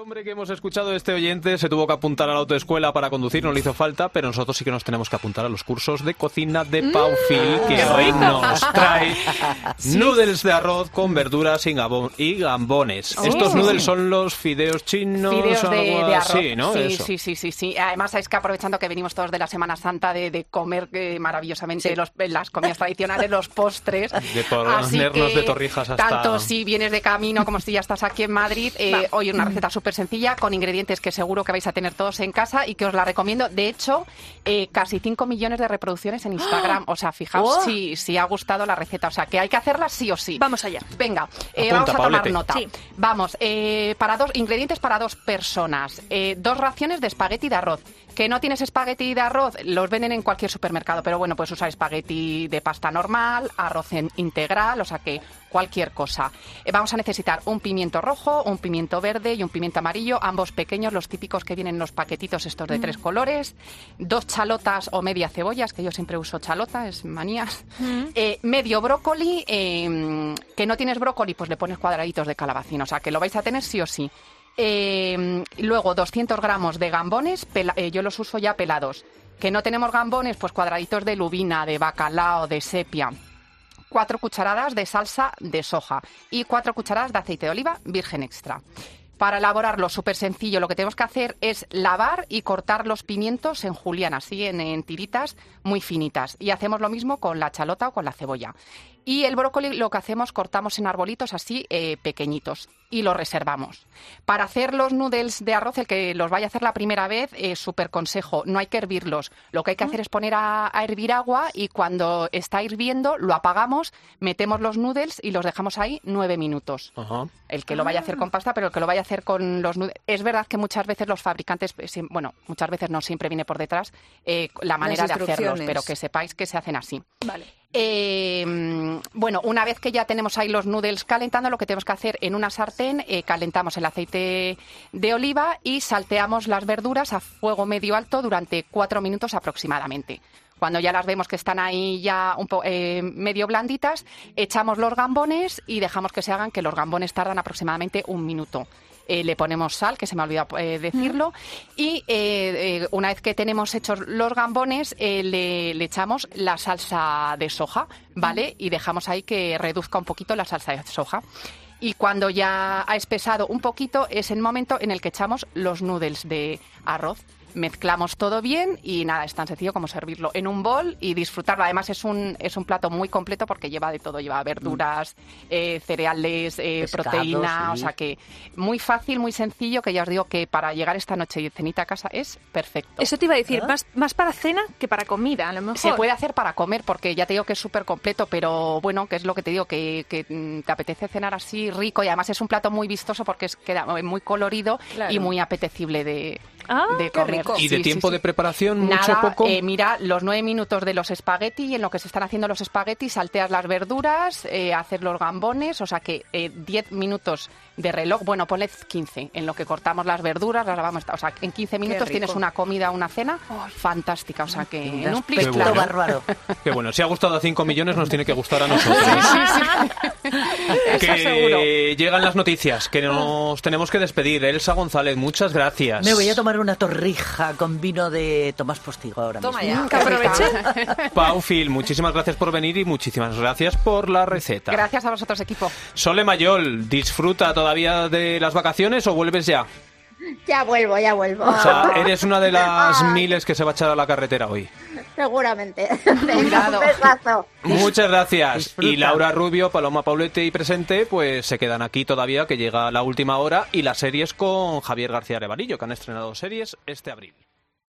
hombre que hemos escuchado, este oyente, se tuvo que apuntar a la autoescuela para conducir, no le hizo falta, pero nosotros sí que nos tenemos que apuntar a los cursos de cocina de Pau Phil, que hoy nos trae noodles de arroz con verduras y gambones. Estos noodles son los fideos chinos, fideos de arroz. Sí, ¿no? Sí. Además, es que aprovechando que venimos todos de la Semana Santa de comer maravillosamente las comidas tradicionales, los postres. De ponernos de torrijas hasta... Tanto si vienes de camino como si ya estás aquí en Madrid, hoy una receta súper sencilla, con ingredientes que seguro que vais a tener todos en casa y que os la recomiendo. De hecho, casi 5 millones de reproducciones en Instagram. O sea, fijaos si ha gustado la receta. O sea, que hay que hacerla sí o sí. Vamos allá. Venga, Apunta, vamos a tomar Paulete. nota. Sí. Vamos, ingredientes para 2 personas. 2 raciones de espagueti de arroz. Que no tienes espagueti de arroz, los venden en cualquier supermercado, pero bueno, puedes usar espagueti de pasta normal, arroz integral, o sea que cualquier cosa. Vamos a necesitar un pimiento rojo, un pimiento verde y un pimiento amarillo, ambos pequeños, los típicos que vienen en los paquetitos estos de 3 colores, 2 chalotas o media cebollas, que yo siempre uso chalota, es manías, medio brócoli, que no tienes brócoli, pues le pones cuadraditos de calabacín, o sea que lo vais a tener sí o sí. Luego 200 gramos de gambones, yo los uso ya pelados. Que no tenemos gambones, pues cuadraditos de lubina, de bacalao, de sepia. 4 cucharadas de salsa de soja y 4 cucharadas de aceite de oliva virgen extra. Para elaborarlo, súper sencillo, lo que tenemos que hacer es lavar y cortar los pimientos en juliana, así en tiritas muy finitas. Y hacemos lo mismo con la chalota o con la cebolla. Y el brócoli lo que hacemos, cortamos en arbolitos así pequeñitos y lo reservamos. Para hacer los noodles de arroz, el que los vaya a hacer la primera vez, súper consejo, no hay que hervirlos. Lo que hay que hacer es poner a hervir agua y cuando está hirviendo lo apagamos, metemos los noodles y los dejamos ahí 9 minutos. Ajá. El que lo vaya a hacer con pasta, pero el que lo vaya a hacer con los noodles. Es verdad que muchas veces los fabricantes, bueno, muchas veces no siempre viene por detrás la manera de hacerlos, pero que sepáis que se hacen así. Vale. Bueno, una vez que ya tenemos ahí los noodles calentando, lo que tenemos que hacer en una sartén, calentamos el aceite de oliva y salteamos las verduras a fuego medio alto durante 4 minutos aproximadamente. Cuando ya las vemos que están ahí ya medio blanditas, echamos los gambones y dejamos que se hagan, que los gambones tardan aproximadamente 1 minuto. Le ponemos sal, que se me ha olvidado decirlo, y una vez que tenemos hechos los gambones, le echamos la salsa de soja, ¿vale? Y dejamos ahí que reduzca un poquito la salsa de soja. Y cuando ya ha espesado un poquito, es el momento en el que echamos los noodles de arroz. Mezclamos todo bien y nada, es tan sencillo como servirlo en un bol y disfrutarlo. Además es un plato muy completo porque lleva de todo, lleva verduras, cereales, pescado, proteína, sí. o sea que muy fácil, muy sencillo, que ya os digo que para llegar esta noche y cenita a casa es perfecto. Eso te iba a decir, más para cena que para comida, a lo mejor. Se puede hacer para comer porque ya te digo que es súper completo, pero bueno, que es lo que te digo, que te apetece cenar así rico y además es un plato muy vistoso porque queda muy colorido y muy apetecible de comer. ¿Y de tiempo de preparación Nada, mucho poco? Mira, los 9 minutos de los espaguetis y en lo que se están haciendo los espaguetis salteas las verduras, haces los gambones, o sea que 10 minutos de reloj, bueno, ponle 15, en lo que cortamos las verduras, las lavamos, o sea, en 15 minutos tienes una comida, una cena fantástica, o sea que en un plis bueno. bárbaro. Que bueno, si ha gustado a 5 millones nos tiene que gustar a nosotros. Eso seguro. Que llegan las noticias, que nos tenemos que despedir. Elsa González, muchas gracias. Me voy a tomar una torrija con vino de Tomás Postigo ahora Toma mismo. ya. Que aproveche. Pau Phil, muchísimas gracias por venir y muchísimas gracias por la receta. Gracias a vosotros, equipo. Sole Mayol, ¿disfruta todavía de las vacaciones o vuelves ya? Ya vuelvo. O sea, eres una de las miles que se va a echar a la carretera hoy. Seguramente. Cuidado. Un besazo. Muchas gracias. Disfruta. Y Laura Rubio, Paloma Paulete y Presente, pues se quedan aquí todavía, que llega la última hora y las series con Javier García Arevalillo, que han estrenado series este abril.